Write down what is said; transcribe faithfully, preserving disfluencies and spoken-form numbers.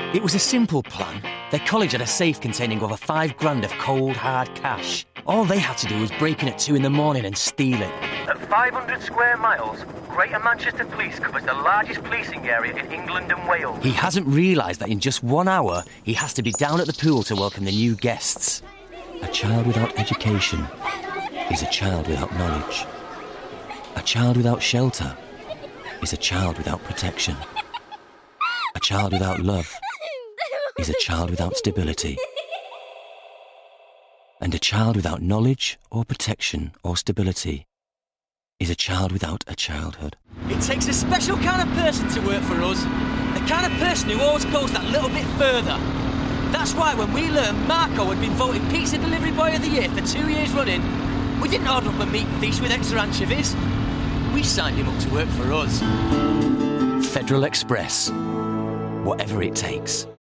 It was a simple plan. Their college had a safe containing over five grand of cold, hard cash. All they had to do was break in at two in the morning and steal it. At five hundred square miles, Greater Manchester Police covers the largest policing area in England and Wales. He hasn't realised that in just one hour, he has to be down at the pool to welcome the new guests. A child without education is a child without knowledge. A child without shelter is a child without protection. A child without love is a child without stability. And a child without knowledge or protection or stability is a child without a childhood. It takes a special kind of person to work for us. The kind of person who always goes that little bit further. That's why when we learned Marco had been voted Pizza Delivery Boy of the Year for two years running, we didn't order up a meat feast with extra anchovies. We signed him up to work for us. Federal Express. Whatever it takes.